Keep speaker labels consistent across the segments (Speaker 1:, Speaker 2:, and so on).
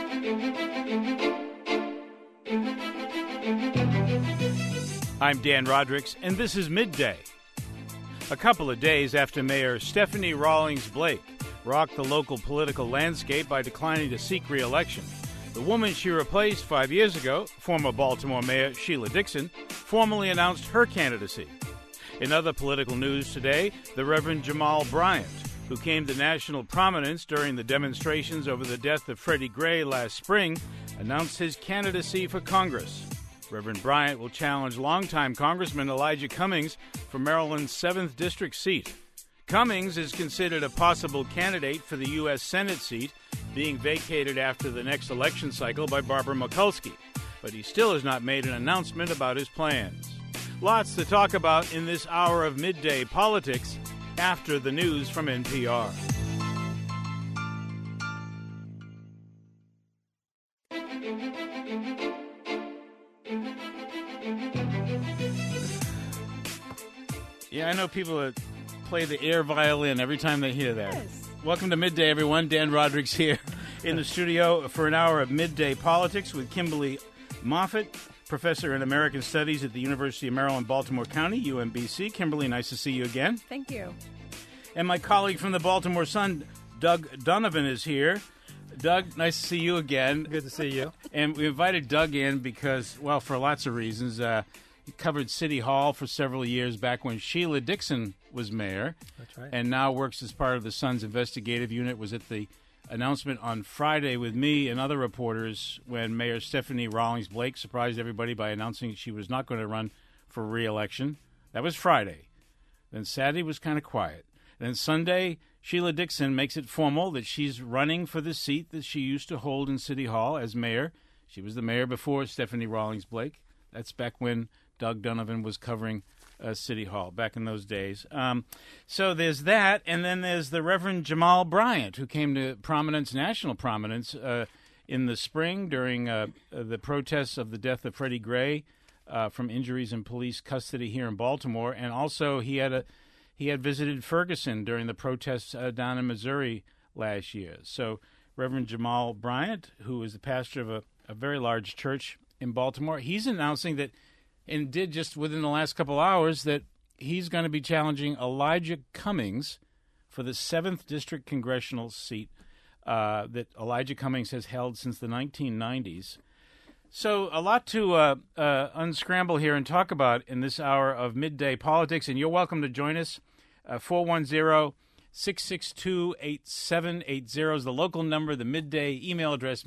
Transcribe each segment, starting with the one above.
Speaker 1: I'm Dan Rodricks, and this is Midday. A couple of days after Mayor Stephanie Rawlings Blake rocked the local political landscape by declining to seek re-election, the woman she replaced 5 years ago, former Baltimore Mayor Sheila Dixon, formally announced her candidacy. In other political news today, the Reverend Jamal Bryant, who came to national prominence during the demonstrations over the death of Freddie Gray last spring, announced his candidacy for Congress. Reverend Bryant will challenge longtime Congressman Elijah Cummings for Maryland's 7th District seat. Cummings is considered a possible candidate for the U.S. Senate seat, being vacated after the next election cycle by Barbara Mikulski, but he still has not made an announcement about his plans. Lots to talk about in this hour of Midday Politics after the news from NPR. Yeah, I know people that play the air violin every time they hear that.
Speaker 2: Yes.
Speaker 1: Welcome to Midday, everyone. Dan Rodricks here in the studio for an hour of Midday Politics with Kimberly Moffitt, professor in American Studies at the University of Maryland, Baltimore County, UMBC. Kimberly, nice to see you again.
Speaker 2: Thank you.
Speaker 1: And my colleague from the Baltimore Sun, Doug Donovan, is here. Doug, nice to see you again.
Speaker 3: Good to see you.
Speaker 1: And we invited Doug in because, well, for lots of reasons. He covered City Hall for several years back when Sheila Dixon was mayor.
Speaker 3: That's right.
Speaker 1: And now works as part of the Sun's investigative unit. Was at the announcement on Friday with me and other reporters when Mayor Stephanie Rawlings Blake surprised everybody by announcing she was not going to run for re-election. That was Friday. Then Saturday was kind of quiet. Then Sunday, Sheila Dixon makes it formal that she's running for the seat that she used to hold in City Hall as mayor. She was the mayor before Stephanie Rawlings Blake. That's back when Doug Donovan was covering City Hall back in those days. So there's that, and then there's the Reverend Jamal Bryant, who came to prominence, national prominence, in the spring during the protests of the death of Freddie Gray from injuries in police custody here in Baltimore, and also he had visited Ferguson during the protests down in Missouri last year. So Reverend Jamal Bryant, who is the pastor of a very large church in Baltimore, he's announcing that, and did just within the last couple hours, that he's going to be challenging Elijah Cummings for the 7th District congressional seat that Elijah Cummings has held since the 1990s. So a lot to unscramble here and talk about in this hour of Midday Politics, and you're welcome to join us. 410-662-8780 is the local number, the Midday email address,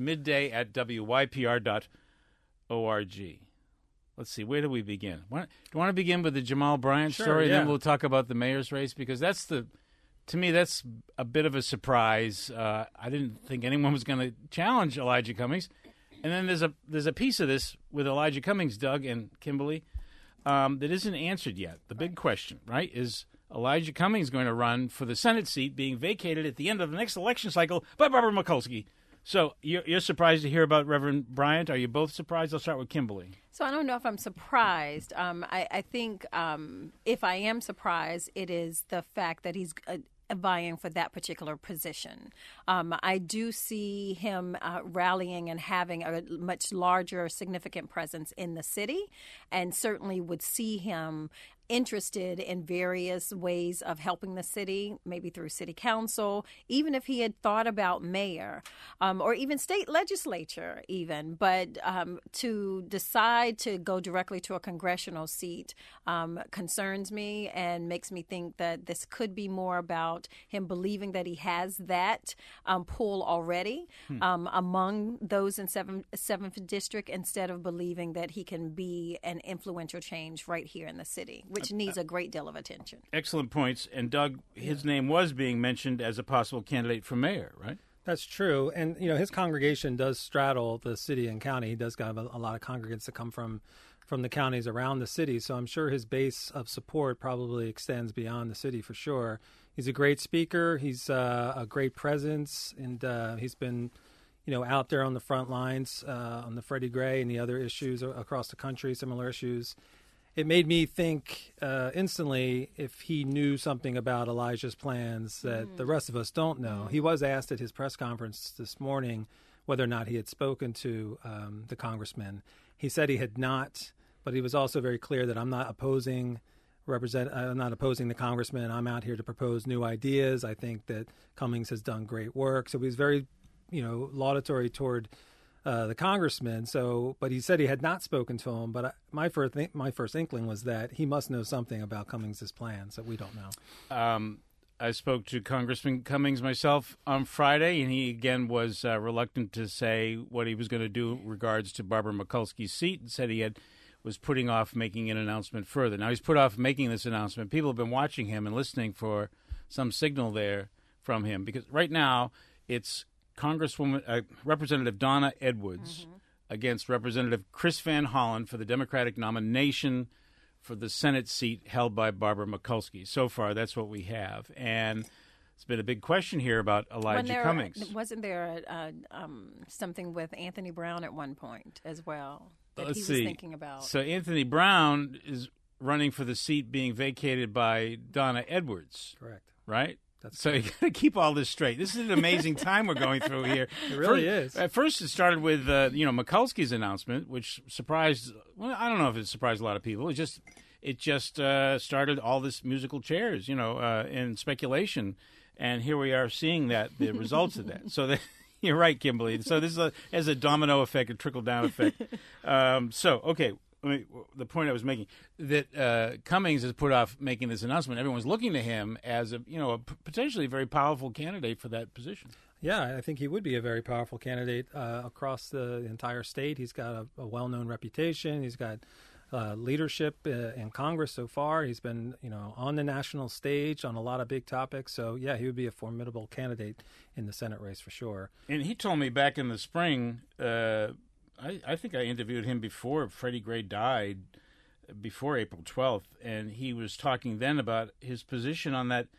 Speaker 1: midday@wypr.org. Let's see, where do we begin? Do you want to begin with the Jamal Bryant story,
Speaker 3: yeah.
Speaker 1: and then we'll talk about the mayor's race? Because to me, that's a bit of a surprise. I didn't think anyone was going to challenge Elijah Cummings. And then there's a piece of this with Elijah Cummings, Doug and Kimberly, that isn't answered yet. The big question, right, is Elijah Cummings going to run for the Senate seat being vacated at the end of the next election cycle by Barbara Mikulski? So you're surprised to hear about Reverend Bryant? Are you both surprised? I'll start with Kimberly.
Speaker 2: So I don't know if I'm surprised. I think if I am surprised, it is the fact that he's vying for that particular position. I do see him rallying and having a much larger, significant presence in the city, and certainly would see him interested in various ways of helping the city, maybe through city council, even if he had thought about mayor or even state legislature even. But to decide to go directly to a congressional seat concerns me and makes me think that this could be more about him believing that he has that pull already among those in 7th District, instead of believing that he can be an influential change right here in the city, which needs a great deal of attention.
Speaker 1: Excellent points. And Doug, his name was being mentioned as a possible candidate for mayor, right?
Speaker 3: That's true. And, his congregation does straddle the city and county. He does have a lot of congregants that come from the counties around the city. So I'm sure his base of support probably extends beyond the city for sure. He's a great speaker. He's a great presence. And he's been, out there on the front lines on the Freddie Gray and the other issues across the country, similar issues. It made me think instantly if he knew something about Elijah's plans that the rest of us don't know. He was asked at his press conference this morning whether or not he had spoken to the congressman. He said he had not, but he was also very clear that I'm not opposing the congressman. I'm out here to propose new ideas. I think that Cummings has done great work. So he was very, laudatory toward the congressman. So, but he said he had not spoken to him. But my first inkling was that he must know something about Cummings' plans that we don't know.
Speaker 1: I spoke to Congressman Cummings myself on Friday, and he again was reluctant to say what he was going to do in regards to Barbara Mikulski's seat, and said he was putting off making an announcement further. Now he's put off making this announcement. People have been watching him and listening for some signal there from him, because right now it's Representative Donna Edwards against Representative Chris Van Hollen for the Democratic nomination for the Senate seat held by Barbara Mikulski. So far, that's what we have. And it's been a big question here about Elijah Cummings.
Speaker 2: Wasn't there something with Anthony Brown at one point as well that
Speaker 1: Let's
Speaker 2: he was
Speaker 1: see.
Speaker 2: thinking about?
Speaker 1: So Anthony Brown is running for the seat being vacated by Donna Edwards.
Speaker 3: Correct.
Speaker 1: Right? So you got to keep all this straight. This is an amazing time we're going through here.
Speaker 3: It really is.
Speaker 1: At first, it started with Mikulski's announcement, which surprised. Well, I don't know if it surprised a lot of people. It just started all this musical chairs, and speculation, and here we are seeing the results of that. So you're right, Kimberly. So this has a domino effect, a trickle down effect. The point I was making, that Cummings has put off making this announcement. Everyone's looking to him as a potentially very powerful candidate for that position.
Speaker 3: Yeah, I think he would be a very powerful candidate across the entire state. He's got a well-known reputation. He's got leadership in Congress so far. He's been, on the national stage on a lot of big topics. So, yeah, he would be a formidable candidate in the Senate race for sure.
Speaker 1: And he told me back in the spring, I think I interviewed him before Freddie Gray died, before April 12th, and he was talking then about his position on that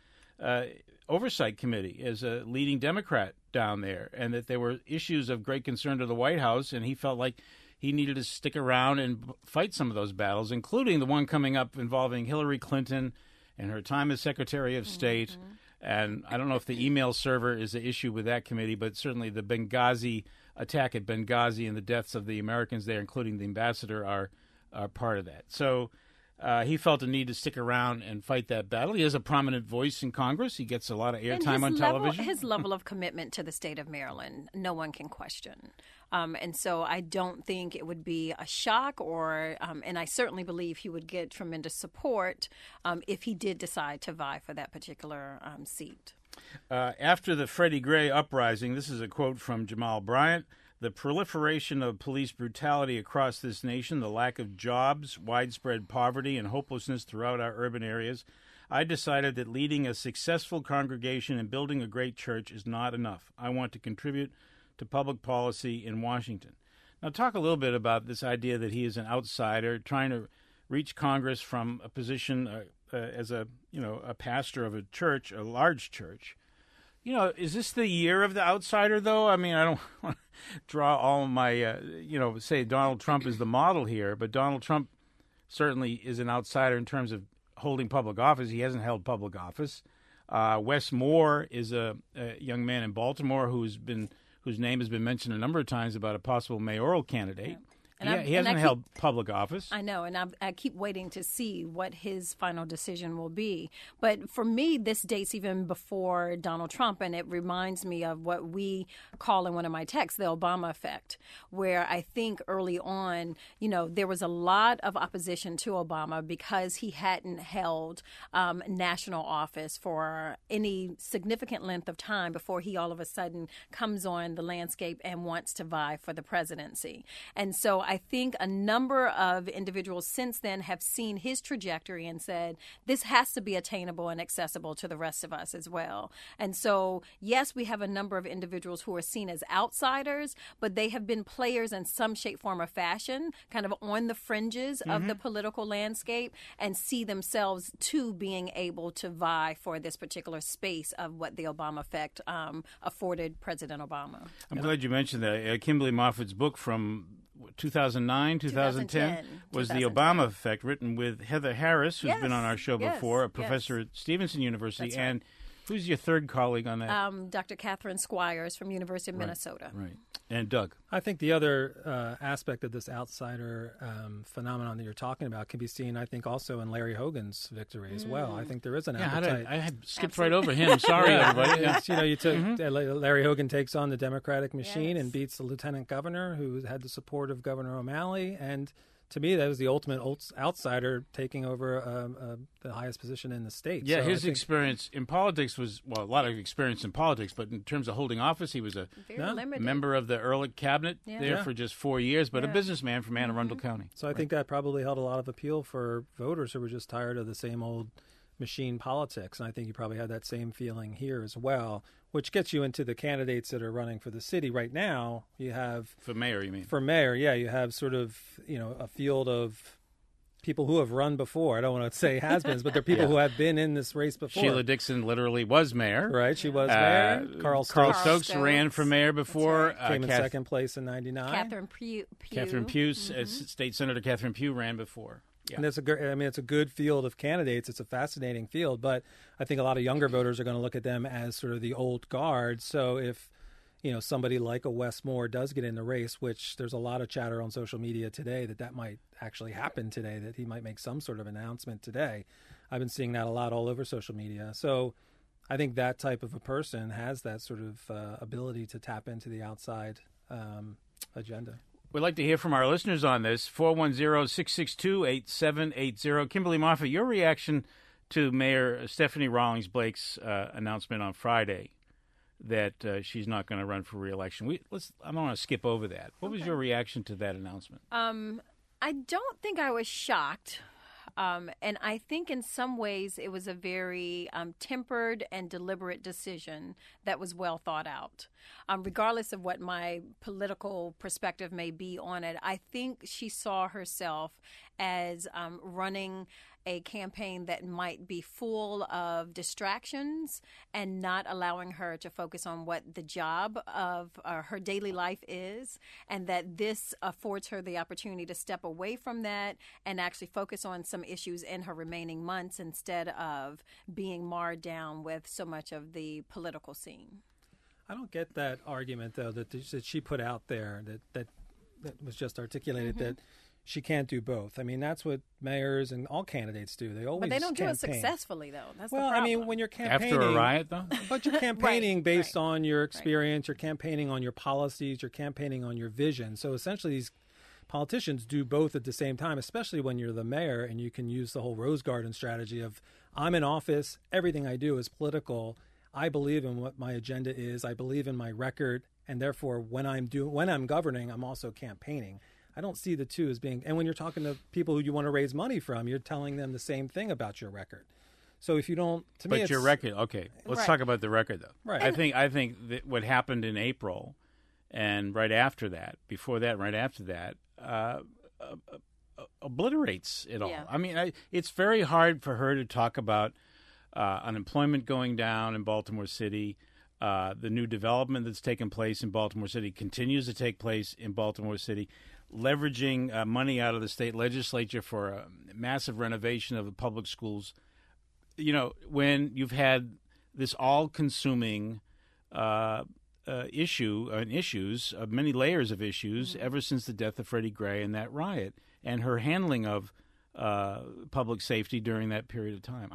Speaker 1: oversight committee as a leading Democrat down there, and that there were issues of great concern to the White House, and he felt like he needed to stick around and fight some of those battles, including the one coming up involving Hillary Clinton and her time as Secretary of State. And I don't know if the email server is the issue with that committee, but certainly the Benghazi attack at Benghazi and the deaths of the Americans there, including the ambassador, are part of that. So he felt a need to stick around and fight that battle. He has a prominent voice in Congress. He gets a lot of airtime on television.
Speaker 2: His level of commitment to the state of Maryland, no one can question. And so I don't think it would be a shock, and I certainly believe he would get tremendous support if he did decide to vie for that particular seat.
Speaker 1: After the Freddie Gray uprising, this is a quote from Jamal Bryant: "The proliferation of police brutality across this nation, the lack of jobs, widespread poverty, and hopelessness throughout our urban areas, I decided that leading a successful congregation and building a great church is not enough. I want to contribute to public policy in Washington." Now, talk a little bit about this idea that he is an outsider trying to reach Congress from a position as a pastor of a church, a large church. Is this the year of the outsider, though? I mean, I don't want to draw all my, say Donald Trump is the model here, but Donald Trump certainly is an outsider in terms of holding public office. He hasn't held public office. Wes Moore is a young man in Baltimore whose name has been mentioned a number of times about a possible mayoral candidate. Yeah. He hasn't held public office.
Speaker 2: I know, and I keep waiting to see what his final decision will be. But for me, this dates even before Donald Trump, and it reminds me of what we call in one of my texts the Obama effect, where I think early on, there was a lot of opposition to Obama because he hadn't held national office for any significant length of time before he all of a sudden comes on the landscape and wants to vie for the presidency. And so I think a number of individuals since then have seen his trajectory and said, this has to be attainable and accessible to the rest of us as well. And so, yes, we have a number of individuals who are seen as outsiders, but they have been players in some shape, form, or fashion, kind of on the fringes of the political landscape, and see themselves, too, being able to vie for this particular space of what the Obama effect afforded President Obama.
Speaker 1: I'm glad you mentioned that. Kimberly Moffitt's book from 2009, 2010 was The Obama Effect, written with Heather Harris, who's been on our show before, a professor at Stevenson University.
Speaker 2: That's right.
Speaker 1: And Who's your third colleague on that?
Speaker 2: Dr. Catherine Squires from University of Minnesota.
Speaker 1: Right. And Doug?
Speaker 3: I think the other aspect of this outsider phenomenon that you're talking about can be seen, I think, also in Larry Hogan's victory as well. I think there is an appetite.
Speaker 1: I had skipped right over him. Sorry, everybody.
Speaker 3: Yeah. You took Larry Hogan takes on the Democratic machine and beats the lieutenant governor who had the support of Governor O'Malley. And to me, that was the ultimate outsider taking over the highest position in the state.
Speaker 1: Yeah,
Speaker 3: so
Speaker 1: his experience in politics was, a lot of experience in politics, but in terms of holding office, he was a member of the Ehrlich cabinet there for just 4 years, but a businessman from Anne Arundel County.
Speaker 3: So I think that probably held a lot of appeal for voters who were just tired of the same old machine politics. And I think you probably had that same feeling here as well, which gets you into the candidates that are running for the city right now. You have
Speaker 1: for mayor, you mean?
Speaker 3: For mayor, yeah, you have sort of a field of people who have run before. I don't want to say has-beens, but they're people who have been in this race before.
Speaker 1: Sheila Dixon literally was mayor,
Speaker 3: right? She was mayor. Carl
Speaker 1: Stokes ran for mayor before.
Speaker 3: Came in second place in '99.
Speaker 2: Catherine Pugh,
Speaker 1: State Senator Catherine Pugh ran before. Yeah.
Speaker 3: And it's a good field of candidates. It's a fascinating field, but I think a lot of younger voters are going to look at them as sort of the old guard. So if somebody like a Wes Moore does get in the race, which there's a lot of chatter on social media today that might actually happen today, that he might make some sort of announcement today. I've been seeing that a lot all over social media. So I think that type of a person has that sort of ability to tap into the outside agenda.
Speaker 1: We'd like to hear from our listeners on this. 410-662-8780. Kimberly Moffitt, your reaction to Mayor Stephanie Rawlings Blake's announcement on Friday that she's not going to run for re-election. I don't want to skip over that. What was your reaction to that announcement?
Speaker 2: I don't think I was shocked. And I think in some ways it was a very tempered and deliberate decision that was well thought out. Regardless of what my political perspective may be on it, I think she saw herself as running a campaign that might be full of distractions and not allowing her to focus on what the job of her daily life is, and that this affords her the opportunity to step away from that and actually focus on some issues in her remaining months instead of being marred down with so much of the political scene.
Speaker 3: I don't get that argument, though, that she put out there that was just articulated, that she can't do both. I mean, that's what mayors and all candidates do. They always
Speaker 2: But they don't
Speaker 3: campaign.
Speaker 2: do it successfully, though. That's the
Speaker 3: well,
Speaker 2: problem.
Speaker 3: I mean, when you're campaigning...
Speaker 1: After a riot, though?
Speaker 3: But you're campaigning based on your experience. You're campaigning on your policies. You're campaigning on your vision. So essentially, these politicians do both at the same time, especially when you're the mayor and you can use the whole Rose Garden strategy of, I'm in office, everything I do is political. I believe in what my agenda is. I believe in my record. And therefore, when I'm governing, I'm also campaigning. I don't see the two as being, and when you're talking to people who you want to raise money from, you're telling them the same thing about your record. So if you don't, to me,
Speaker 1: but your record, okay. Let's talk about the record, though.
Speaker 3: Right.
Speaker 1: I think that what happened in April, and right after that, before that, right after that, obliterates it all.
Speaker 2: Yeah.
Speaker 1: I mean, it's very hard for her to talk about unemployment going down in Baltimore City. The new development that's taken place in Baltimore City continues to take place in Baltimore City. Leveraging money out of the state legislature for a massive renovation of the public schools. When you've had this all-consuming issues, many layers of issues, ever since the death of Freddie Gray and that riot, and her handling of public safety during that period of time.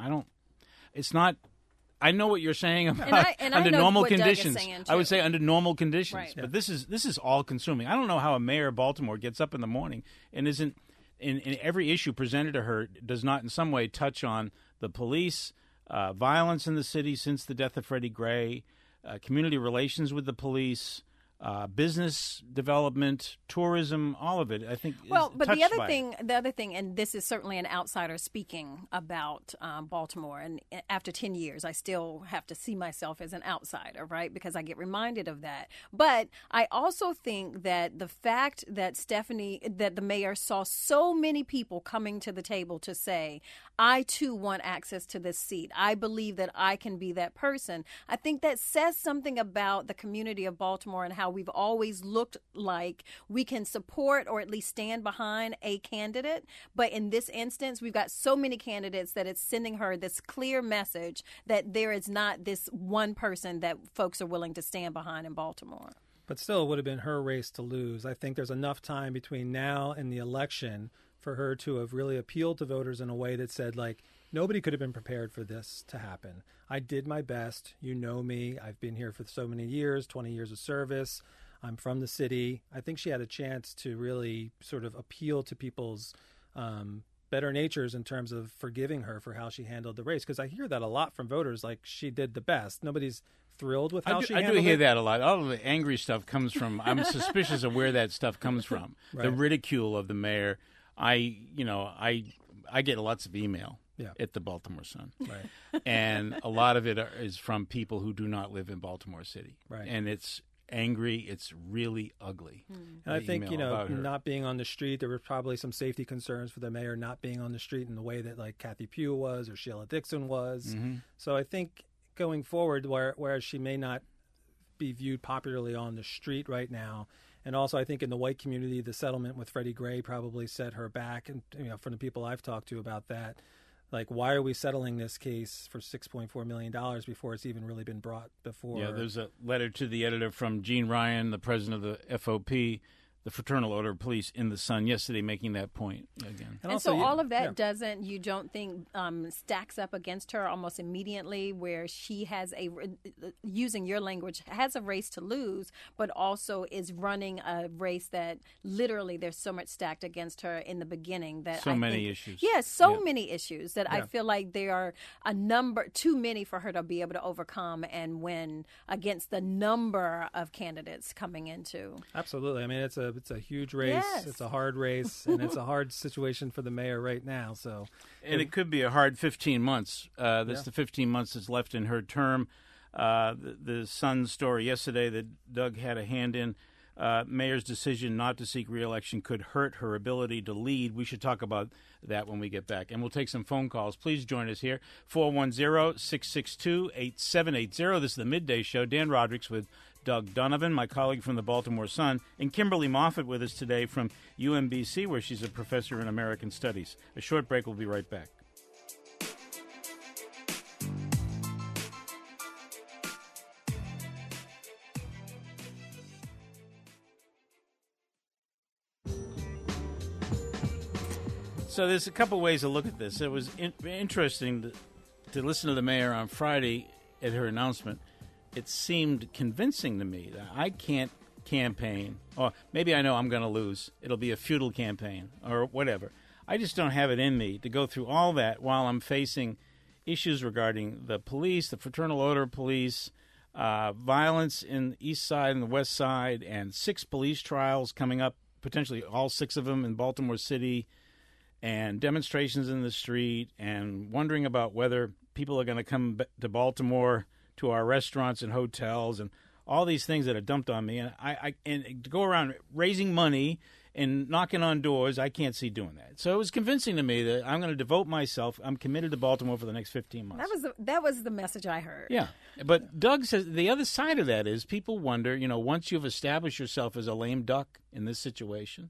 Speaker 1: I know what you're saying about under normal conditions. I would say under normal conditions,
Speaker 2: right.
Speaker 1: But this is all consuming. I don't know how a mayor of Baltimore gets up in the morning and isn't in every issue presented to her does not in some way touch on the police, violence in the city since the death of Freddie Gray, community relations with the police, business development, tourism, all of it. I think.
Speaker 2: Well, but the other thing, and this is certainly an outsider speaking about Baltimore. And after 10 years, I still have to see myself as an outsider, right? Because I get reminded of that. But I also think that the fact that that the mayor saw so many people coming to the table to say, I too want access to this seat. I believe that I can be that person. I think that says something about the community of Baltimore and how how we've always looked like we can support or at least stand behind a candidate. But in this instance, we've got so many candidates that it's sending her this clear message that there is not this one person that folks are willing to stand behind in Baltimore.
Speaker 3: But still, it would have been her race to lose. I think there's enough time between now and the election for her to have really appealed to voters in a way that said, like, nobody could have been prepared for this to happen. I did my best. You know me. I've been here for so many years, 20 years of service. I'm from the city. I think she had a chance to really sort of appeal to people's better natures in terms of forgiving her for how she handled the race. Because I hear that a lot from voters, like she did the best. Nobody's thrilled with how she handled it.
Speaker 1: I do hear that a lot. All of the angry stuff comes from, I'm suspicious of where that stuff comes from. Right. The ridicule of the mayor. I get lots of email at the Baltimore Sun.
Speaker 3: Right.
Speaker 1: And a lot of it is from people who do not live in Baltimore City.
Speaker 3: Right.
Speaker 1: And it's angry. It's really ugly.
Speaker 3: And I think, not being on the street, there were probably some safety concerns for the mayor not being on the street in the way that like Kathy Pugh was or Sheila Dixon was. Mm-hmm. So I think going forward, whereas she may not be viewed popularly on the street right now, and also I think in the white community, the settlement with Freddie Gray probably set her back. And from the people I've talked to about that, like, why are we settling this case for $6.4 million before it's even really been brought before?
Speaker 1: Yeah, there's a letter to the editor from Gene Ryan, the president of the FOP, the Fraternal Order of Police, in the Sun yesterday, making that point again.
Speaker 2: And also, so all of that doesn't, you don't think, stacks up against her almost immediately, where she has using your language, has a race to lose, but also is running a race that literally there's so much stacked against her in the beginning that
Speaker 1: many issues.
Speaker 2: Yes, many issues that I feel like there are too many for her to be able to overcome and win against the number of candidates coming into.
Speaker 3: Absolutely. I mean, it's a huge race. Yes. It's a hard race, and it's a hard situation for the mayor right now. So,
Speaker 1: and it could be a hard 15 months. That's the 15 months that's left in her term. The Sun story yesterday that Doug had a hand in, mayor's decision not to seek re-election could hurt her ability to lead. We should talk about that when we get back. And we'll take some phone calls. Please join us here, 410-662-8780. This is the Midday Show. Dan Rodricks with Doug Donovan, my colleague from the Baltimore Sun, and Kimberly Moffett with us today from UMBC, where she's a professor in American Studies. A short break. We'll be right back. So there's a couple ways to look at this. It was interesting to listen to the mayor on Friday at her announcement. It seemed convincing to me that I can't campaign, or maybe I know I'm going to lose. It'll be a futile campaign or whatever. I just don't have it in me to go through all that while I'm facing issues regarding the police, the Fraternal Order of Police, violence in the East Side and the West Side, and 6 police trials coming up, potentially all 6 of them in Baltimore City, and demonstrations in the street, and wondering about whether people are going to come to Baltimore to our restaurants and hotels, and all these things that are dumped on me. And and to go around raising money and knocking on doors, I can't see doing that. So it was convincing to me that I'm going to devote myself. I'm committed to Baltimore for the next 15 months.
Speaker 2: That was the message I heard.
Speaker 1: Yeah. But Doug says the other side of that is people wonder, once you've established yourself as a lame duck in this situation,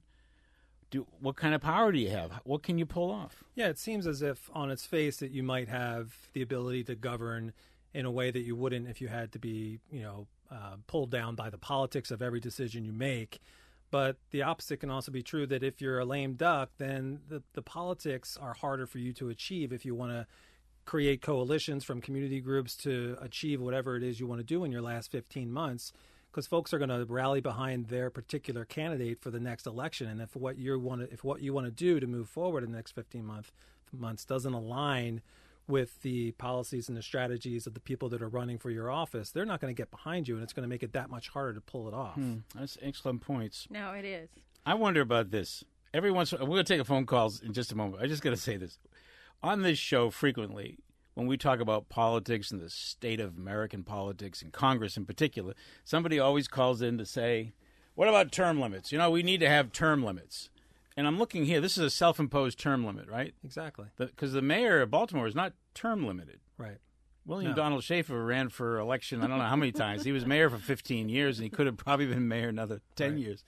Speaker 1: what kind of power do you have? What can you pull off?
Speaker 3: Yeah, it seems as if on its face that you might have the ability to govern in a way that you wouldn't if you had to be, pulled down by the politics of every decision you make. But the opposite can also be true, that if you're a lame duck, then the politics are harder for you to achieve if you want to create coalitions from community groups to achieve whatever it is you want to do in your last 15 months, because folks are going to rally behind their particular candidate for the next election. And if what you want to do to move forward in the next 15 months doesn't align with the policies and the strategies of the people that are running for your office, they're not going to get behind you, and it's going to make it that much harder to pull it off.
Speaker 1: That's excellent points.
Speaker 2: No, it is.
Speaker 1: I wonder about this. We're going to take a phone calls in just a moment. I just got to say this. On this show, frequently, when we talk about politics and the state of American politics and Congress in particular, somebody always calls in to say, what about term limits? We need to have term limits. And I'm looking here. This is a self-imposed term limit, right?
Speaker 3: Exactly.
Speaker 1: Because the mayor of Baltimore is not term limited.
Speaker 3: Right.
Speaker 1: William
Speaker 3: No.
Speaker 1: Donald Schaefer ran for election, I don't know how many times. He was mayor for 15 years, and he could have probably been mayor another 10 years.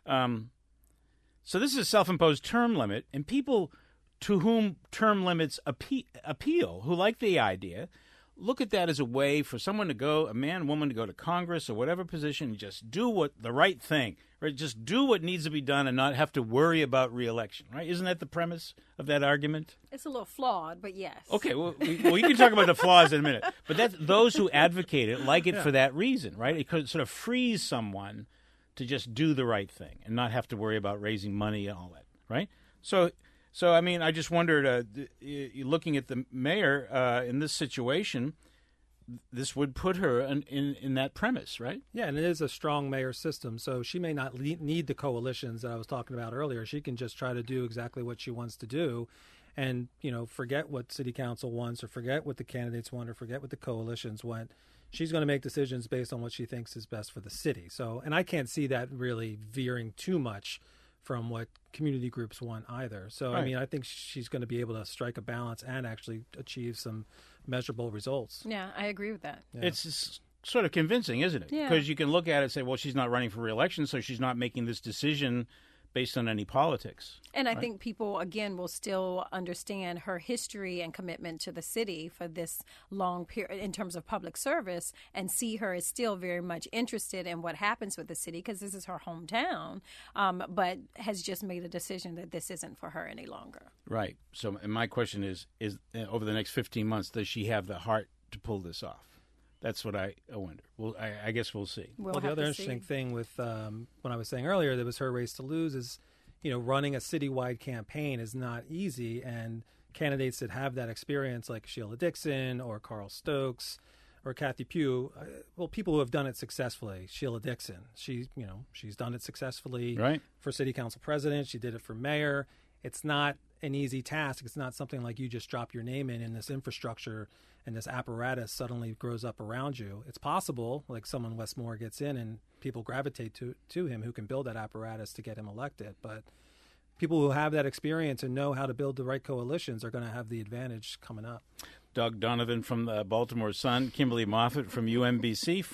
Speaker 1: So this is a self-imposed term limit, and people to whom term limits appeal, who like the idea, look at that as a way for someone to go, a man, woman, to go to Congress or whatever position and just do the right thing, right? Just do what needs to be done and not have to worry about re-election, right? Isn't that the premise of that argument?
Speaker 2: It's a little flawed, but yes.
Speaker 1: Okay, well, we can talk about the flaws in a minute. But that's those who advocate it like it for that reason, right? It could sort of frees someone to just do the right thing and not have to worry about raising money and all that, right? So I mean, I just wondered, looking at the mayor in this situation, this would put her in that premise, right?
Speaker 3: Yeah, and it is a strong mayor system, so she may not need the coalitions that I was talking about earlier. She can just try to do exactly what she wants to do and, forget what city council wants or forget what the candidates want or forget what the coalitions want. She's going to make decisions based on what she thinks is best for the city. So, and I can't see that really veering too much from what community groups want either. So,
Speaker 1: right.
Speaker 3: I mean, I think she's going to be able to strike a balance and actually achieve some measurable results.
Speaker 2: Yeah, I agree with that.
Speaker 3: Yeah.
Speaker 1: It's sort of convincing, isn't it?
Speaker 2: Yeah.
Speaker 1: Because you can look at it and say, well, she's not running for re-election, so she's not making this decision based on any politics.
Speaker 2: And I think people, again, will still understand her history and commitment to the city for this long period in terms of public service and see her as still very much interested in what happens with the city because this is her hometown, but has just made a decision that this isn't for her any longer.
Speaker 1: Right. So and my question is over the next 15 months, does she have the heart to pull this off? That's what I wonder. Well, I guess we'll see.
Speaker 3: Well, the other interesting thing with when I was saying earlier that was her race to lose is, running a citywide campaign is not easy. And candidates that have that experience like Sheila Dixon or Carl Stokes or Kathy Pugh, people who have done it successfully. Sheila Dixon, she's done it successfully for city council president. She did it for mayor. It's not an easy task. It's not something like you just drop your name in this infrastructure and this apparatus suddenly grows up around you. It's possible, like someone Westmore gets in and people gravitate to him who can build that apparatus to get him elected. But people who have that experience and know how to build the right coalitions are going to have the advantage coming up.
Speaker 1: Doug Donovan from the Baltimore Sun, Kimberly Moffitt from UMBC,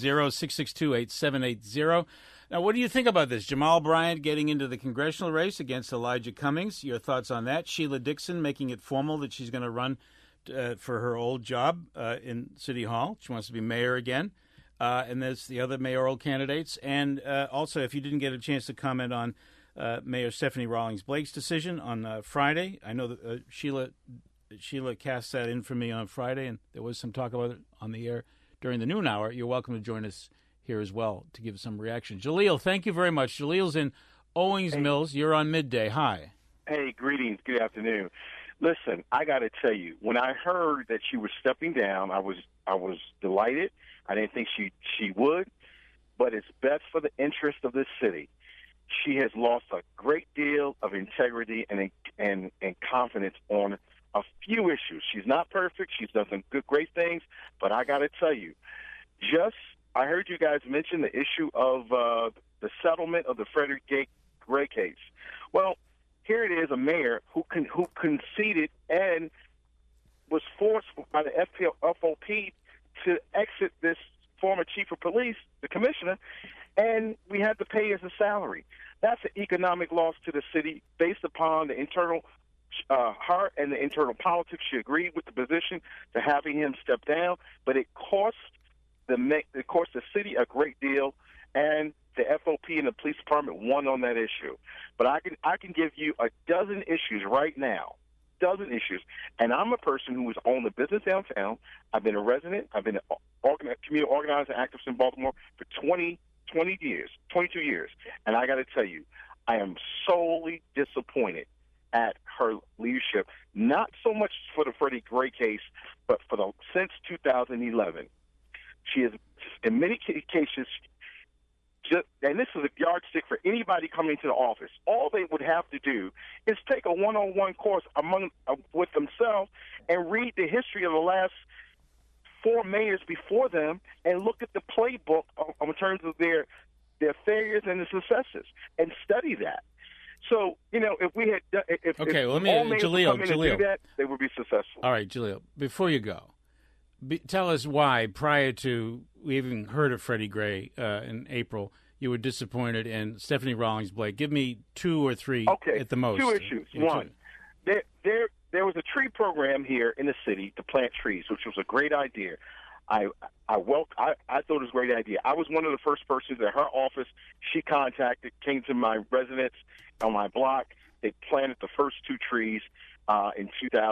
Speaker 1: 410-662-8780. Now, what do you think about this? Jamal Bryant getting into the congressional race against Elijah Cummings. Your thoughts on that? Sheila Dixon making it formal that she's going to run for her old job in City Hall. She wants to be mayor again. And there's the other mayoral candidates. And also, if you didn't get a chance to comment on Mayor Stephanie Rawlings Blake's decision on Friday, I know that Sheila cast that in for me on Friday, and there was some talk about it on the air during the noon hour. You're welcome to join us here as well to give some reaction. Jaleel, thank you very much. Jaleel's in Owings Mills. You're on midday. Hi.
Speaker 4: Hey, greetings. Good afternoon. Listen, I got to tell you, when I heard that she was stepping down, I was delighted. I didn't think she would, but it's best for the interest of this city. She has lost a great deal of integrity and confidence on a few issues. She's not perfect. She's done some great things, but I got to tell you, I heard you guys mention the issue of the settlement of the Frederick Gray case. Well, here it is, a mayor who conceded and was forced by the FOP to exit this former chief of police, the commissioner, and we had to pay his salary. That's an economic loss to the city based upon the internal her and the internal politics. She agreed with the position to having him step down, but it cost the city a great deal, and the FOP and the police department won on that issue. But I can give you a dozen issues right now, and I'm a person who has owned a business downtown. I've been a resident. I've been a community organizer, activist in Baltimore for 22 years, and I got to tell you, I am sorely disappointed at her leadership, not so much for the Freddie Gray case, but since 2011. She has, in many cases, and this is a yardstick for anybody coming into the office. All they would have to do is take a one-on-one course with themselves and read the history of the last 4 mayors before them and look at the playbook in terms of their failures and their successes and study that. So, if we had if all mayors come in and do that, they would be successful.
Speaker 1: All right, Jaleel, before you go, tell us why, prior to we even heard of Freddie Gray in April, you were disappointed in Stephanie Rawlings Blake. Give me 2 or 3 at the most.
Speaker 4: 2 issues. One, there was a tree program here in the city to plant trees, which was a great idea. I thought it was a great idea. I was one of the first persons at her office she contacted, came to my residence on my block. They planted the first 2 trees in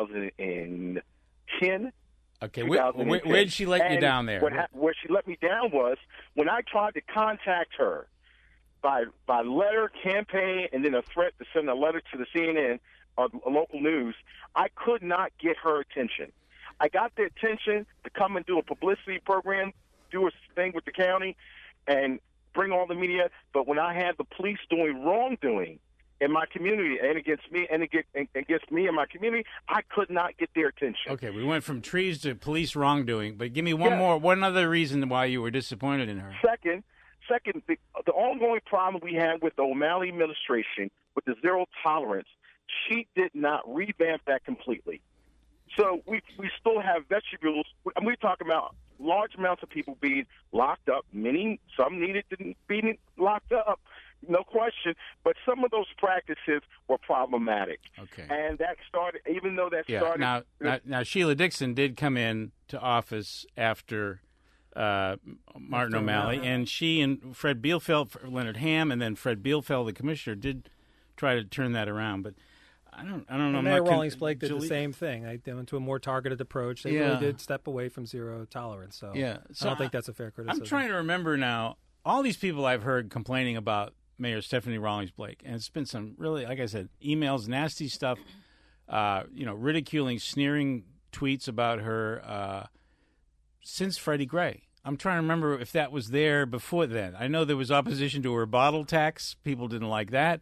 Speaker 4: 2010.
Speaker 1: Okay, where did she let you down there?
Speaker 4: Where she let me down was when I tried to contact her by letter, campaign, and then a threat to send a letter to the CNN or local news, I could not get her attention. I got the attention to come and do a publicity program, do a thing with the county, and bring all the media. But when I had the police doing wrongdoing in my community and against me and against me and my community, I could not get their attention.
Speaker 1: Okay, we went from trees to police wrongdoing, but give me one other reason why you were disappointed in her.
Speaker 4: Second, the ongoing problem we had with the O'Malley administration with the zero tolerance, she did not revamp that completely. So we still have vestibules. And we're talking about large amounts of people being locked up. Some needed to be locked up, no question. But some of those practices were problematic.
Speaker 1: Okay.
Speaker 4: And that started, even though that started.
Speaker 1: Now Sheila Dixon did come in to office after Martin O'Malley, and she and Fred Bielfeld, Leonard Ham, and then Fred Bielfeld, the commissioner, did try to turn that around, but I don't know.
Speaker 3: Mayor Rawlings Blake did the same thing. They went to a more targeted approach. They really did step away from zero tolerance. So, I don't think that's a fair criticism.
Speaker 1: I'm trying to remember now all these people I've heard complaining about Mayor Stephanie Rawlings Blake, and it's been some really, like I said, emails, nasty stuff, ridiculing, sneering tweets about her since Freddie Gray. I'm trying to remember if that was there before then. I know there was opposition to her bottle tax. People didn't like that.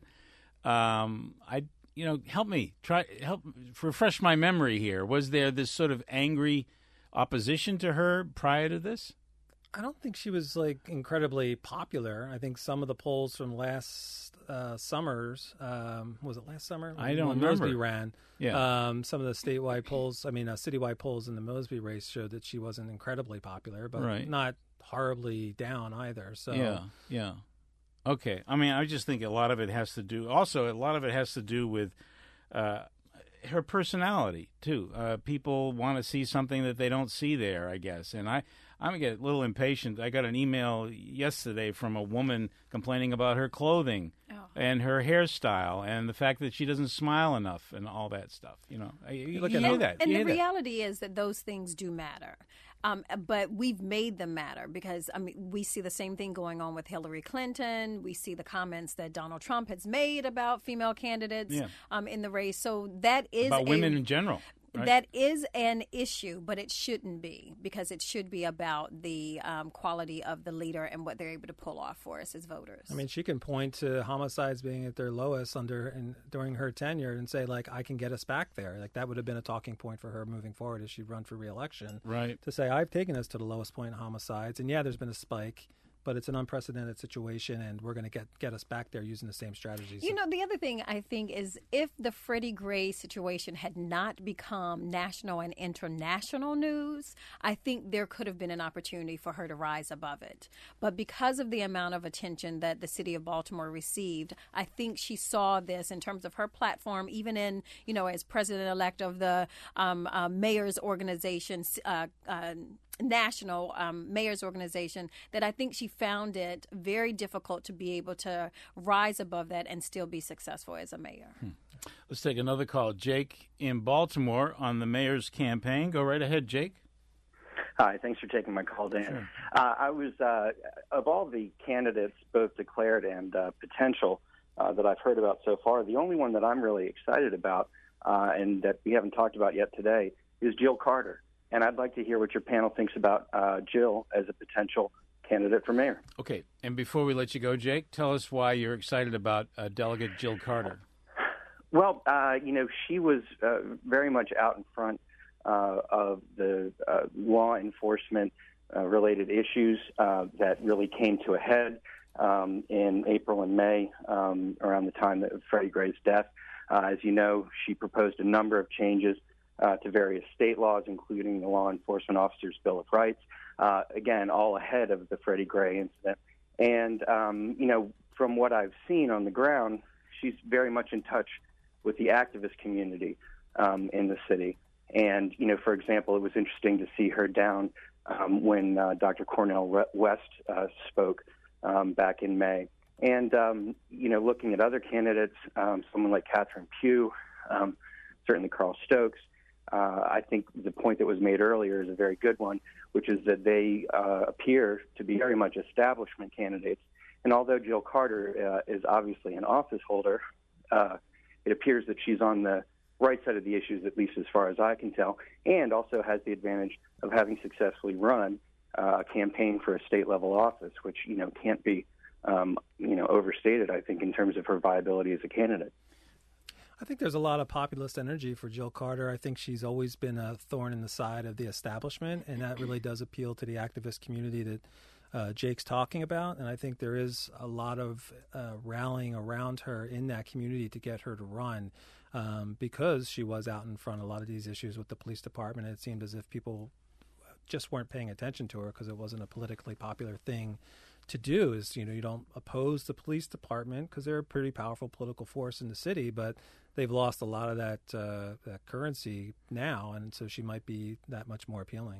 Speaker 1: Help refresh my memory here. Was there this sort of angry opposition to her prior to this?
Speaker 3: I don't think she was incredibly popular. I think some of the polls from last summer's, was it last summer?
Speaker 1: I don't remember.
Speaker 3: Mosby ran.
Speaker 1: Yeah.
Speaker 3: Some of the citywide polls in the Mosby race showed that she wasn't incredibly popular, but not horribly down either. So
Speaker 1: yeah. Okay. I mean, I just think a lot of it has to do with her personality, too. People want to see something that they don't see there, I guess. And I'm going to get a little impatient. I got an email yesterday from a woman complaining about her clothing and her hairstyle and the fact that she doesn't smile enough and all that stuff. You hear that.
Speaker 2: And the reality is that those things do matter. But we've made them matter because, we see the same thing going on with Hillary Clinton. We see the comments that Donald Trump has made about female candidates in the race. So that is
Speaker 1: about women in general. Right?
Speaker 2: That is an issue, but it shouldn't be, because it should be about the quality of the leader and what they're able to pull off for us as voters.
Speaker 3: I mean, she can point to homicides being at their lowest during her tenure and say, I can get us back there. That would have been a talking point for her moving forward as she run for re-election.
Speaker 1: Right.
Speaker 3: To say, I've taken us to the lowest point in homicides, and there's been a spike, but it's an unprecedented situation, and we're going to get us back there using the same strategies.
Speaker 2: The other thing I think is if the Freddie Gray situation had not become national and international news, I think there could have been an opportunity for her to rise above it. But because of the amount of attention that the city of Baltimore received, I think she saw this in terms of her platform, even in, as president-elect of the mayor's organization, national mayor's organization, that I think she found it very difficult to be able to rise above that and still be successful as a mayor.
Speaker 1: Let's take another call. Jake in Baltimore on the mayor's campaign. Go right ahead, Jake.
Speaker 5: Hi, thanks for taking my call, Dan.
Speaker 1: Sure.
Speaker 5: I was, of all the candidates, both declared and potential, that I've heard about so far, the only one that I'm really excited about and that we haven't talked about yet today is Jill Carter. And I'd like to hear what your panel thinks about Jill as a potential candidate for mayor.
Speaker 1: Okay. And before we let you go, Jake, tell us why you're excited about Delegate Jill Carter.
Speaker 5: Well, she was very much out in front of the law enforcement related issues that really came to a head in April and May around the time of Freddie Gray's death. As you know, she proposed a number of changes to various state laws, including the Law Enforcement Officers' Bill of Rights. Again, all ahead of the Freddie Gray incident. And, from what I've seen on the ground, she's very much in touch with the activist community in the city. And, for example, it was interesting to see her down when Dr. Cornel West spoke back in May. And, looking at other candidates, someone like Catherine Pugh, certainly Carl Stokes, I think the point that was made earlier is a very good one, which is that they appear to be very much establishment candidates. And although Jill Carter is obviously an office holder, it appears that she's on the right side of the issues, at least as far as I can tell, and also has the advantage of having successfully run a campaign for a state-level office, which, can't be, overstated, I think, in terms of her viability as a candidate.
Speaker 3: I think there's a lot of populist energy for Jill Carter. I think she's always been a thorn in the side of the establishment, and that really does appeal to the activist community that Jake's talking about. And I think there is a lot of rallying around her in that community to get her to run because she was out in front of a lot of these issues with the police department. It seemed as if people just weren't paying attention to her because it wasn't a politically popular thing to do. Is, you don't oppose the police department because they're a pretty powerful political force in the city, but they've lost a lot of that currency now, and so she might be that much more appealing.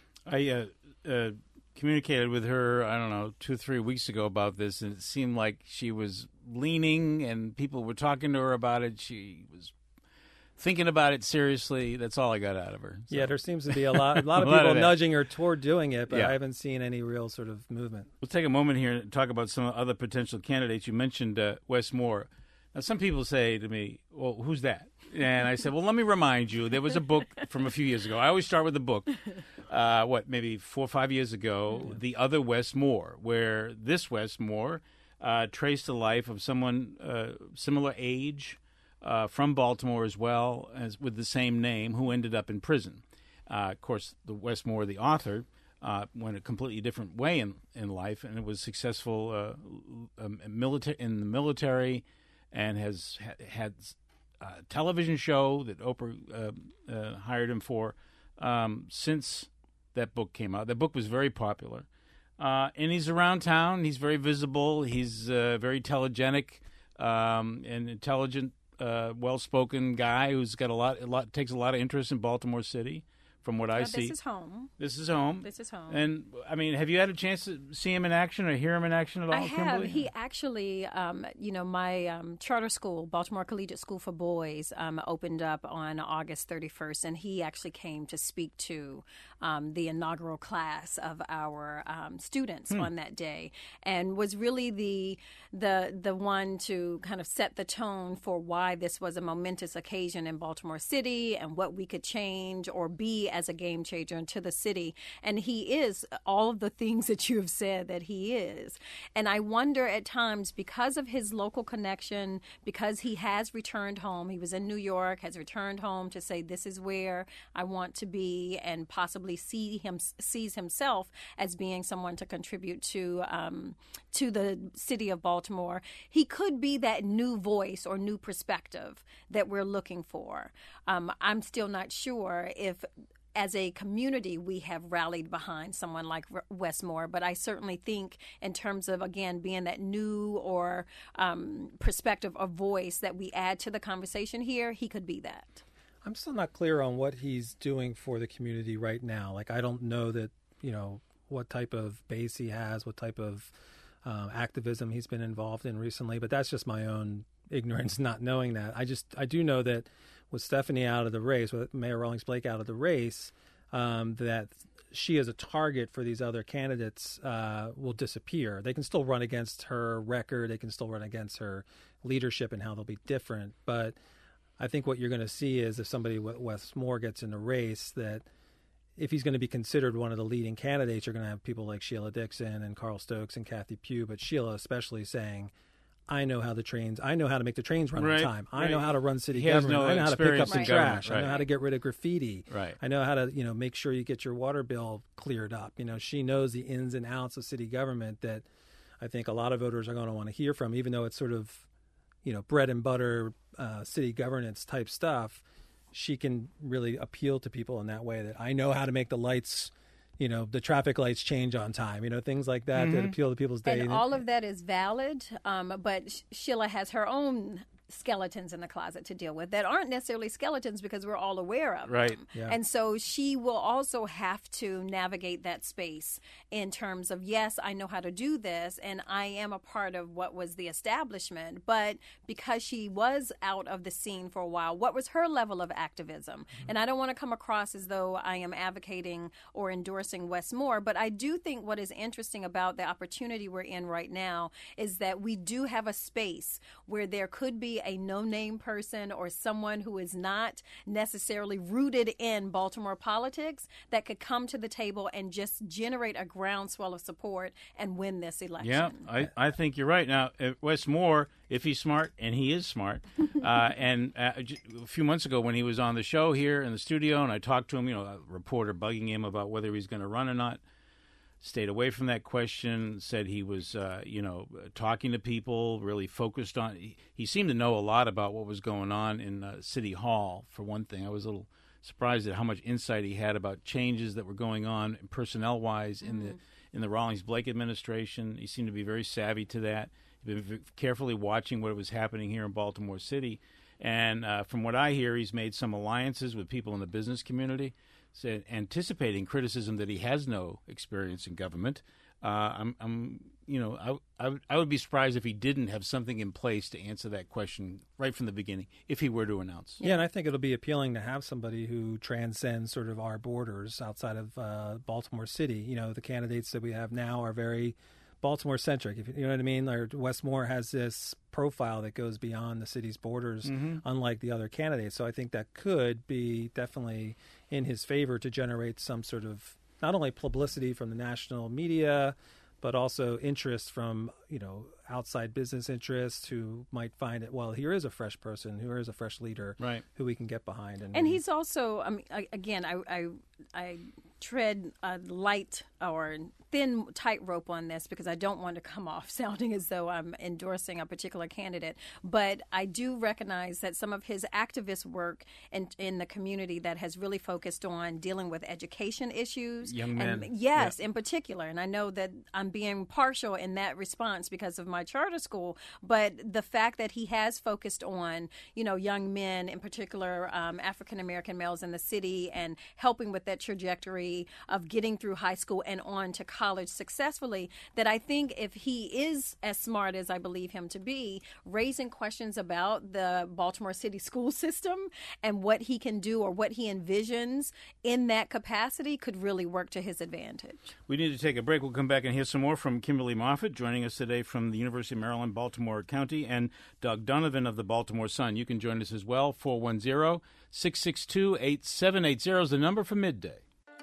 Speaker 1: I communicated with her, 2 or 3 weeks ago about this, and it seemed like she was leaning, and people were talking to her about it. She was thinking about it seriously. That's all I got out of her. So.
Speaker 3: Yeah, there seems to be a lot of people nudging her toward doing it, but I haven't seen any real sort of movement.
Speaker 1: We'll take a moment here and talk about some other potential candidates. You mentioned Wes Moore. Now, some people say to me, well, who's that? And I said, well, let me remind you, there was a book from a few years ago. I always start with a book, maybe 4 or 5 years ago, The Other Wes Moore, where this Wes Moore traced the life of someone similar age, from Baltimore as well, as with the same name, who ended up in prison. Of course, the Wes Moore, the author, went a completely different way in life, and it was successful in the military, and has had a television show that Oprah hired him for since that book came out. That book was very popular. And he's around town. He's very visible. He's very telegenic and intelligent, well-spoken guy who's got takes a lot of interest in Baltimore City. From what I see,
Speaker 2: this is home.
Speaker 1: This is home.
Speaker 2: This is home.
Speaker 1: And have you had a chance to see him in action or hear him in action at all?
Speaker 2: I have.
Speaker 1: Kimberly?
Speaker 2: He actually, my charter school, Baltimore Collegiate School for Boys, opened up on August 31st, and he actually came to speak to the inaugural class of our students on that day, and was really the one to kind of set the tone for why this was a momentous occasion in Baltimore City and what we could change or be as a game changer into the city. And he is all of the things that you have said that he is. And I wonder at times, because of his local connection, because he has returned home, he was in New York, has returned home to say, this is where I want to be, and possibly sees himself as being someone to contribute to the city of Baltimore. He could be that new voice or new perspective that we're looking for. I'm still not sure if, as a community, we have rallied behind someone like Wes Moore, but I certainly think in terms of, again, being that new or perspective or voice that we add to the conversation here, he could be that.
Speaker 3: I'm still not clear on what he's doing for the community right now. Like, I don't know that, what type of base he has, what type of activism he's been involved in recently, but that's just my own ignorance, not knowing that. I do know that with Stephanie out of the race, with Mayor Rawlings Blake out of the race, that she as a target for these other candidates will disappear. They can still run against her record. They can still run against her leadership and how they'll be different. But I think what you're going to see is if somebody with Wes Moore gets in the race, that if he's going to be considered one of the leading candidates, you're going to have people like Sheila Dixon and Carl Stokes and Kathy Pugh, but Sheila especially saying, I know how to make the trains run on time. I know how to run city government. I know how to pick up the trash. I know how to get rid of graffiti. I know how to, make sure you get your water bill cleared up. She knows the ins and outs of city government that I think a lot of voters are going to want to hear from, even though it's sort of, bread and butter city governance type stuff. she can really appeal to people in that way, that I know how to make the lights, the traffic lights change on time, things like that that appeal to people's day.
Speaker 2: And all of that is valid, but Sheila has her own skeletons in the closet to deal with that aren't necessarily skeletons because we're all aware of them.
Speaker 3: Yeah.
Speaker 2: And so she will also have to navigate that space in terms of, yes, I know how to do this and I am a part of what was the establishment, but because she was out of the scene for a while, what was her level of activism? And I don't want to come across as though I am advocating or endorsing Wes Moore, but I do think what is interesting about the opportunity we're in right now is that we do have a space where there could be a no-name person or someone who is not necessarily rooted in Baltimore politics that could come to the table and just generate a groundswell of support and win this election.
Speaker 1: Yeah, I think you're right. Now, Wes Moore, if he's smart, and he is smart, and a few months ago when he was on the show here in the studio and I talked to him, a reporter bugging him about whether he's going to run or not, stayed away from that question, said he was, talking to people, really focused on. He seemed to know a lot about what was going on in City Hall, for one thing. I was a little surprised at how much insight he had about changes that were going on personnel-wise in the Rawlings-Blake administration. He seemed to be very savvy to that. He'd been carefully watching what was happening here in Baltimore City. And from what I hear, he's made some alliances with people in the business community, anticipating criticism that he has no experience in government. I would be surprised if he didn't have something in place to answer that question right from the beginning, if he were to announce.
Speaker 3: Yeah, and I think it'll be appealing to have somebody who transcends sort of our borders outside of Baltimore City. The candidates that we have now are very Baltimore-centric, if you know what I mean. Like Wes Moore has this profile that goes beyond the city's borders, unlike the other candidates. So I think that could be definitely in his favor to generate some sort of not only publicity from the national media, but also interest from, outside business interests who might find it, well, here is a fresh person, here is a fresh leader who we can get behind.
Speaker 2: And he's also, I tread a light or thin tightrope on this because I don't want to come off sounding as though I'm endorsing a particular candidate. But I do recognize that some of his activist work in the community that has really focused on dealing with education issues.
Speaker 1: Young men.
Speaker 2: In particular. And I know that I'm being partial in that response because of my charter school. But the fact that he has focused on, young men, in particular African-American males in the city, and helping with that trajectory of getting through high school and on to college successfully, that I think if he is as smart as I believe him to be, raising questions about the Baltimore City school system and what he can do or what he envisions in that capacity could really work to his advantage. We
Speaker 1: need to take a break. We'll come back and hear some more from Kimberly Moffitt, joining us today from the University of Maryland, Baltimore County, and Doug Donovan of the Baltimore Sun. You can join us as well. 410-662-8780 is the number for midday.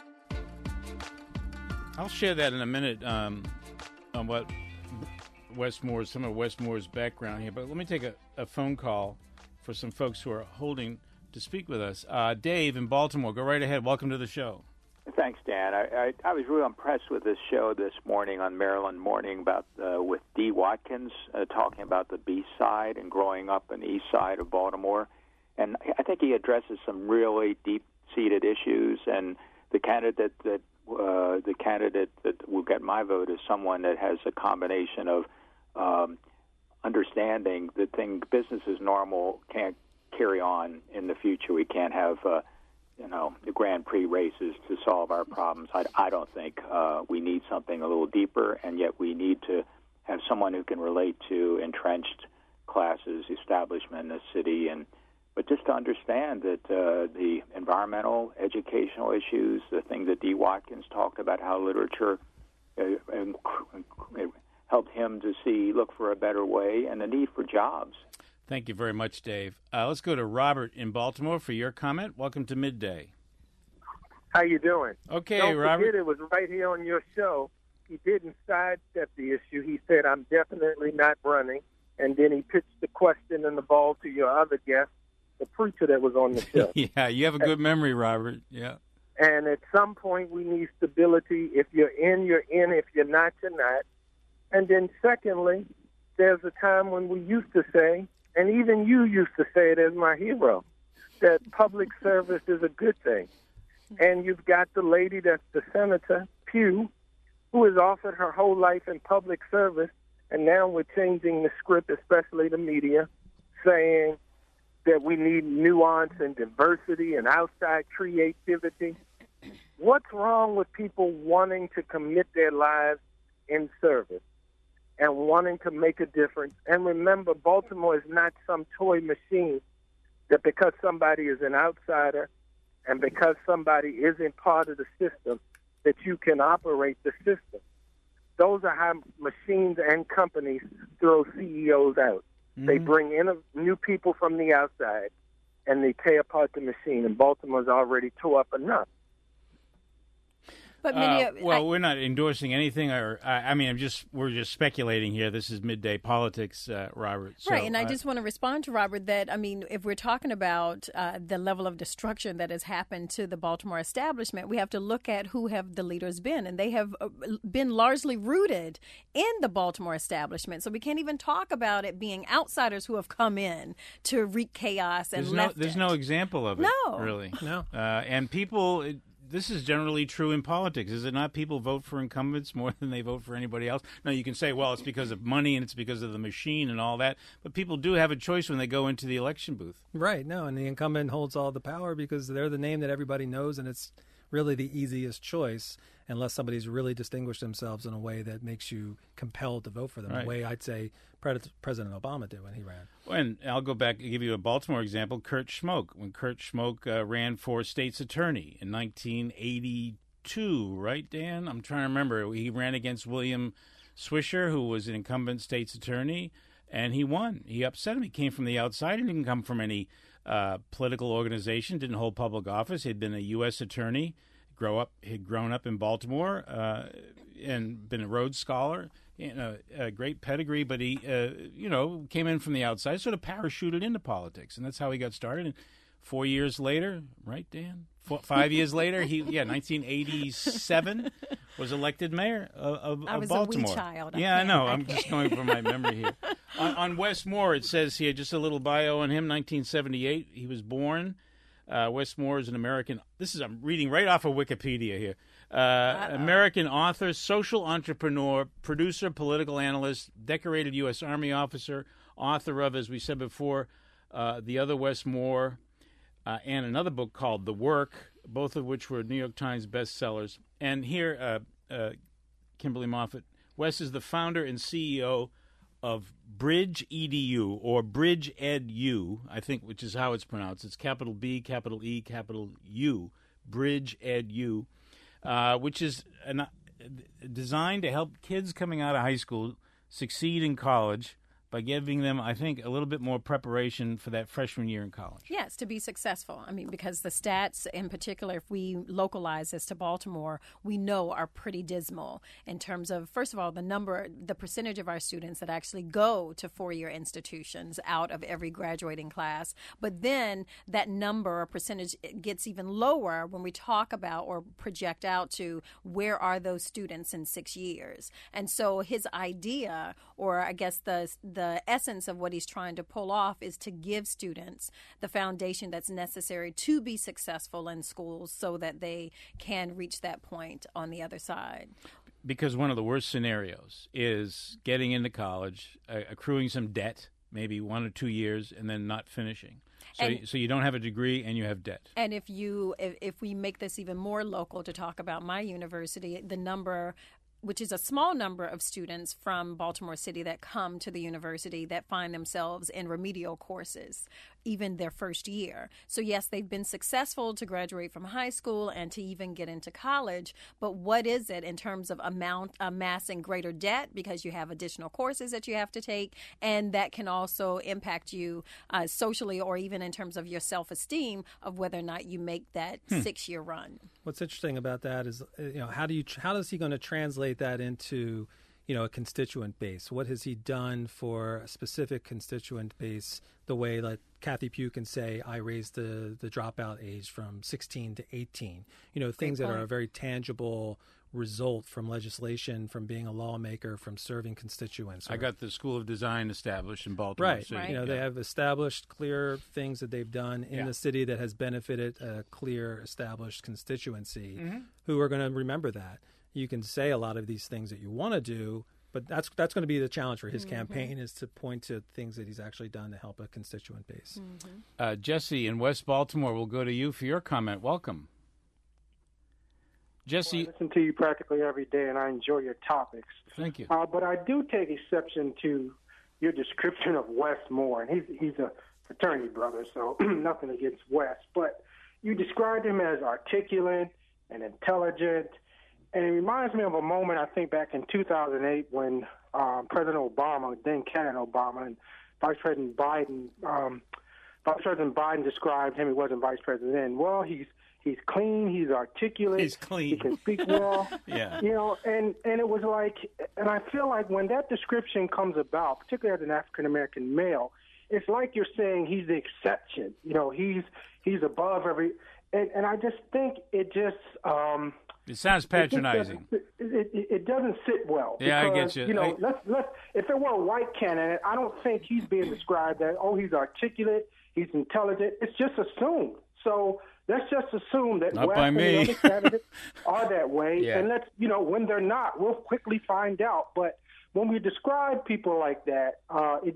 Speaker 1: I'll share that in a minute on what some of Wes Moore's background here. But let me take a phone call for some folks who are holding to speak with us. Dave in Baltimore, go right ahead. Welcome to the show.
Speaker 6: Thanks, Dan. I was really impressed with this show this morning on Maryland Morning about with Dee Watkins talking about the Beast Side and growing up on the East Side of Baltimore. And I think he addresses some really deep-seated issues. And the candidate that will get my vote is someone that has a combination of understanding that business as normal can't carry on in the future. We can't have the Grand Prix races to solve our problems. I don't think we need something a little deeper, and yet we need to have someone who can relate to entrenched classes, establishment in the city, but just to understand that the environmental, educational issues, the things that Dee Watkins talked about, how literature helped him to look for a better way, and the need for jobs.
Speaker 1: Thank you very much, Dave. Let's go to Robert in Baltimore for your comment. Welcome to Midday.
Speaker 7: How you doing?
Speaker 1: Okay,
Speaker 7: Don't
Speaker 1: Robert.
Speaker 7: Forget it was right here on your show. He didn't sidestep the issue. He said, I'm definitely not running. And then he pitched the question and the ball to your other guest, the preacher that was on the show.
Speaker 1: Yeah, you have a good memory, Robert. Yeah.
Speaker 7: And at some point, we need stability. If you're in, you're in. If you're not, you're not. And then secondly, there's a time when we used to say, and even you used to say it as my hero, that public service is a good thing. And you've got the lady that's the Senator, Pugh, who has offered her whole life in public service, and now we're changing the script, especially the media, saying that we need nuance and diversity and outside creativity. What's wrong with people wanting to commit their lives in service and wanting to make a difference? And remember, Baltimore is not some toy machine that because somebody is an outsider and because somebody isn't part of the system, that you can operate the system. Those are how machines and companies throw CEOs out. Mm-hmm. They bring in new people from the outside, and they tear apart the machine, and Baltimore's already tore up enough.
Speaker 2: But
Speaker 1: we're not endorsing anything, or we're just speculating here. This is midday politics, Robert. So,
Speaker 2: right, and I just want to respond to Robert that if we're talking about the level of destruction that has happened to the Baltimore establishment, we have to look at who have the leaders been, and they have been largely rooted in the Baltimore establishment. So we can't even talk about it being outsiders who have come in to wreak chaos and
Speaker 1: there's no example of it.
Speaker 2: No,
Speaker 1: really,
Speaker 3: no,
Speaker 1: and people. This is generally true in politics, is it not? People vote for incumbents more than they vote for anybody else. Now, you can say, well, it's because of money and it's because of the machine and all that, but people do have a choice when they go into the election booth.
Speaker 3: Right, no, and the incumbent holds all the power because they're the name that everybody knows, and it's really the easiest choice unless somebody's really distinguished themselves in a way that makes you compelled to vote for them,
Speaker 1: right.
Speaker 3: The way I'd say President Obama did when he ran.
Speaker 1: And I'll go back and give you a Baltimore example, Kurt Schmoke. When Kurt Schmoke ran for state's attorney in 1982, right, Dan? I'm trying to remember. He ran against William Swisher, who was an incumbent state's attorney, and he won. He upset him. He came from the outside. He didn't come from any political organization, didn't hold public office. He'd been a U.S. attorney, he'd grown up in Baltimore and been a Rhodes Scholar, a great pedigree, but he, came in from the outside, sort of parachuted into politics, and that's how he got started. And 4 years later, right, Dan? 5 years later, 1987, was elected mayor of Baltimore.
Speaker 2: I was a wee child.
Speaker 1: I know. I'm just going from my memory here. On Wes Moore, it says here, just a little bio on him, 1978, he was born. Wes Moore is an American. I'm reading right off of Wikipedia here. American author, social entrepreneur, producer, political analyst, decorated U.S. Army officer, author of, as we said before, The Other Wes Moore, and another book called The Work, both of which were New York Times bestsellers. And here, Kimberly Moffitt, Wes is the founder and CEO of Bridge EDU, or Bridge EDU, I think, which is how it's pronounced. It's capital B, capital E, capital U, Bridge EDU, which is designed to help kids coming out of high school succeed in college by giving them, I think, a little bit more preparation for that freshman year in college.
Speaker 2: Yes, to be successful. Because the stats, in particular, if we localize this to Baltimore, we know are pretty dismal in terms of, first of all, the percentage of our students that actually go to four-year institutions out of every graduating class. But then that number or percentage gets even lower when we talk about or project out to where are those students in 6 years. And so his idea, or I guess the essence of what he's trying to pull off, is to give students the foundation that's necessary to be successful in schools so that they can reach that point on the other side.
Speaker 1: Because one of the worst scenarios is getting into college, accruing some debt, maybe 1 or 2 years, and then not finishing. So you don't have a degree and you have debt. And
Speaker 2: if we make this even more local to talk about my university, the number, which is a small number of students from Baltimore City that come to the university that find themselves in remedial courses, even their first year. So yes, they've been successful to graduate from high school and to even get into college, but what is it in terms of amassing greater debt because you have additional courses that you have to take, and that can also impact you socially or even in terms of your self-esteem of whether or not you make that 6-year run.
Speaker 3: What's interesting about that is, how is he going to translate that into, a constituent base. What has he done for a specific constituent base? The way that Kathy Pugh can say, I raised the dropout age from 16 to 18. Things that are a very tangible result from legislation, from being a lawmaker, from serving constituents.
Speaker 1: I got the School of Design established in Baltimore City.
Speaker 2: Right.
Speaker 3: They have established clear things that they've done in the city that has benefited a clear established constituency who are going to remember that. You can say a lot of these things that you want to do, but that's going to be the challenge for his campaign, is to point to things that he's actually done to help a constituent base.
Speaker 1: Jesse in West Baltimore, we'll go to you for your comment. Welcome. Jesse.
Speaker 8: I listen to you practically every day, and I enjoy your topics.
Speaker 1: Thank you.
Speaker 8: But I do take exception to your description of Wes Moore, and he's a fraternity brother, so nothing against Wes. But you described him as articulate and intelligent, and it reminds me of a moment, I think, back in 2008 when President Obama, then candidate Obama, and Vice President Biden described him. He wasn't vice president then. Well, he's clean, he's articulate,
Speaker 1: he's clean,
Speaker 8: he can speak well.
Speaker 1: Yeah.
Speaker 8: And it was like, and I feel like when that description comes about, particularly as an African American male, it's like you're saying he's the exception. He's above every, and I just think it just.
Speaker 1: It sounds patronizing.
Speaker 8: It doesn't sit well.
Speaker 1: Yeah,
Speaker 8: because,
Speaker 1: I get you.
Speaker 8: Let's if it were a white candidate, I don't think he's being described as, he's articulate, he's intelligent. It's just assumed. So let's just assume that
Speaker 1: Not
Speaker 8: West
Speaker 1: by
Speaker 8: and
Speaker 1: me.
Speaker 8: the other candidates are that way,
Speaker 1: Yeah.
Speaker 8: and let's when they're not, we'll quickly find out. But when we describe people like that, it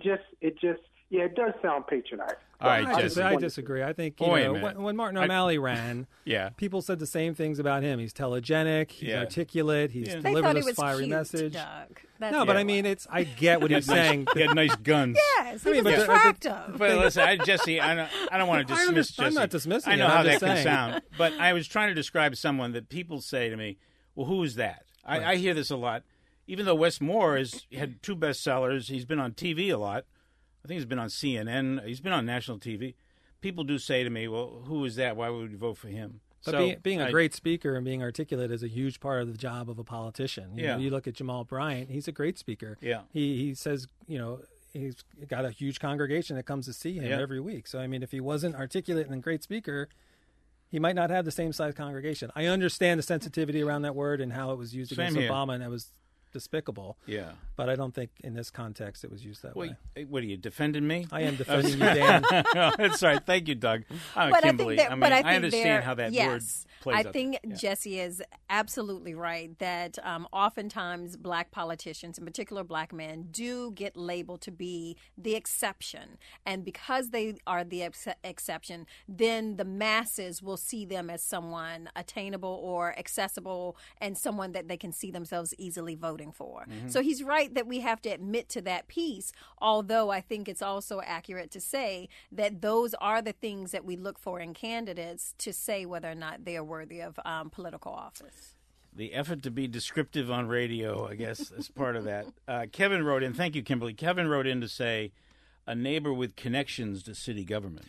Speaker 8: does sound patronizing.
Speaker 1: All right, Jesse.
Speaker 3: I disagree. I think when Martin O'Malley ran, people said the same things about him. He's telegenic, he's articulate, he's
Speaker 2: They
Speaker 3: delivering
Speaker 2: thought he
Speaker 3: a
Speaker 2: was
Speaker 3: fiery
Speaker 2: cute,
Speaker 3: message.
Speaker 2: Doug.
Speaker 3: But I mean, I get what he's saying.
Speaker 1: He had nice guns.
Speaker 2: Yes, he was attractive.
Speaker 1: But listen, Jesse, I don't want to dismiss Jesse.
Speaker 3: I'm not dismissing
Speaker 1: I know
Speaker 3: it,
Speaker 1: how
Speaker 3: I'm
Speaker 1: that
Speaker 3: just
Speaker 1: can
Speaker 3: saying.
Speaker 1: sound. But I was trying to describe someone that people say to me, well, who is that? I hear this a lot. Even though Wes Moore has had 2 bestsellers, he's been on TV a lot. I think he's been on CNN. He's been on national TV. People do say to me, well, who is that? Why would you vote for him?
Speaker 3: But being a great speaker and being articulate is a huge part of the job of a politician. You know, you look at Jamal Bryant; he's a great speaker.
Speaker 1: Yeah,
Speaker 3: he says, he's got a huge congregation that comes to see him every week. So I mean, if he wasn't articulate and a great speaker, he might not have the same size congregation. I understand the sensitivity around that word and how it was used against Obama, and it was despicable.
Speaker 1: Yeah.
Speaker 3: But I don't think in this context it was used that way.
Speaker 1: What are you, defending me?
Speaker 3: I am defending you, Dan.
Speaker 1: No, that's right. Thank you, Doug. Kimberly. I understand how that word plays out.
Speaker 2: I think Jesse is absolutely right that oftentimes black politicians, in particular black men, do get labeled to be the exception. And because they are the exception, then the masses will see them as someone attainable or accessible and someone that they can see themselves easily voting for. Mm-hmm. So he's right that we have to admit to that piece, although I think it's also accurate to say that those are the things that we look for in candidates to say whether or not they are worthy of political office.
Speaker 1: The effort to be descriptive on radio, I guess, is part of that. Kevin wrote in. Thank you, Kimberly. Kevin wrote in to say a neighbor with connections to city government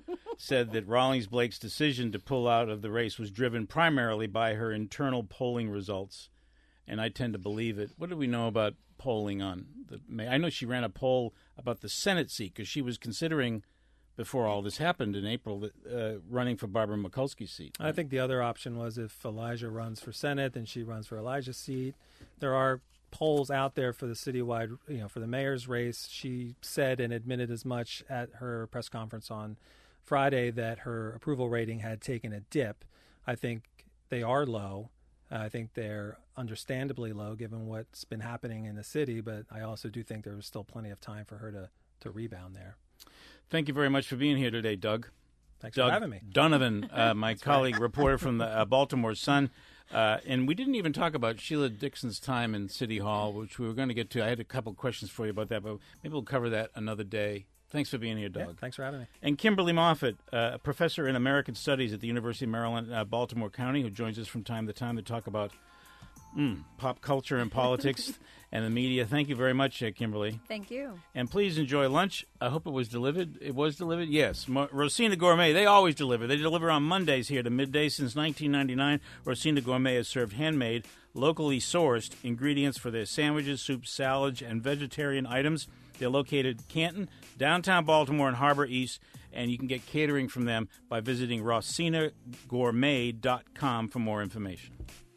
Speaker 1: said that Rawlings Blake's decision to pull out of the race was driven primarily by her internal polling results. And I tend to believe it. What do we know about polling on the May? I know she ran a poll about the Senate seat because she was considering, before all this happened in April, running for Barbara Mikulski's seat.
Speaker 3: I think the other option was if Elijah runs for Senate, then she runs for Elijah's seat. There are polls out there for the citywide, for the mayor's race. She said and admitted as much at her press conference on Friday that her approval rating had taken a dip. I think they are low. I think they're understandably low given what's been happening in the city, but I also do think there was still plenty of time for her to rebound there.
Speaker 1: Thank you very much for being here today, Doug.
Speaker 3: Thanks for having me.
Speaker 1: Donovan, my colleague, reporter from the Baltimore Sun. And we didn't even talk about Sheila Dixon's time in City Hall, which we were going to get to. I had a couple questions for you about that, but maybe we'll cover that another day. Thanks for being here, Doug.
Speaker 3: Yeah, thanks for having me.
Speaker 1: And Kimberly Moffitt, a professor in American Studies at the University of Maryland, Baltimore County, who joins us from time to time to talk about Pop culture and politics and the media. Thank you very much, Kimberly.
Speaker 2: Thank you.
Speaker 1: And please enjoy lunch. I hope it was delivered. It was delivered? Yes. Rosina Gourmet, they always deliver. They deliver on Mondays here to midday since 1999. Rosina Gourmet has served handmade, locally sourced ingredients for their sandwiches, soups, salads, and vegetarian items. They're located in Canton, downtown Baltimore, and Harbor East, and you can get catering from them by visiting rosinagourmet.com for more information.